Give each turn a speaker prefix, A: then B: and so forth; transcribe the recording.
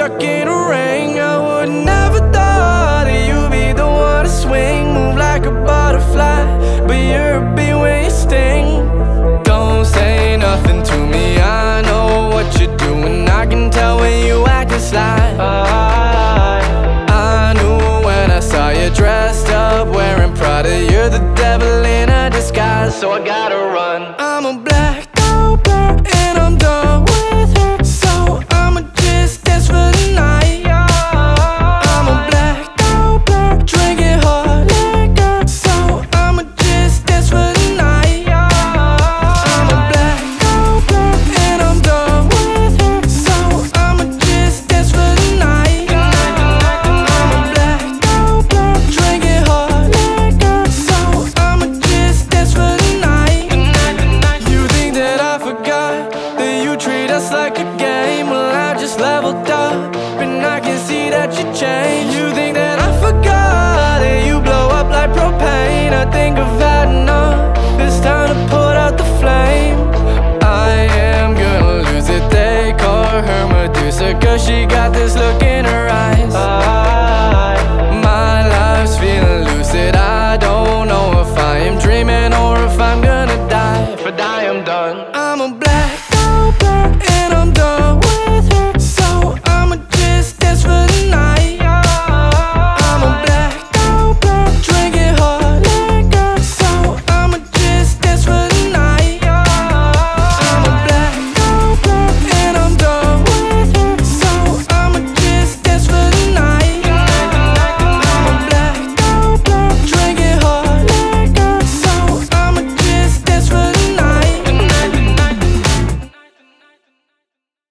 A: stuck in a ring. I would never thought that you'd be the one to swing. Move like a butterfly, but you're a bee when you sting. Don't say nothing to me, I know what you're doing. I can tell when you acting sly. I knew when I saw you dressed up wearing Prada. You're the devil in a disguise, so I gotta run. I'm a black out girl and I'm done with her, so I'ma just dance for the night. I'm a black out girl drinking hard liquor, so I'ma just dance for the night. I'm a black out girl and I'm done with her, so I'ma just dance for the night. I'm a black out girl drinking hard liquor, so I'ma just dance for the night. You think that I forgot that you treat us like a game? Well, I just leveled up and I can see that you changed. You think that I forgot that you blow up like propane? I think I've had enough, it's time to put out the flame. I am gonna lose it, they call her Medusa, 'cause she got this look in her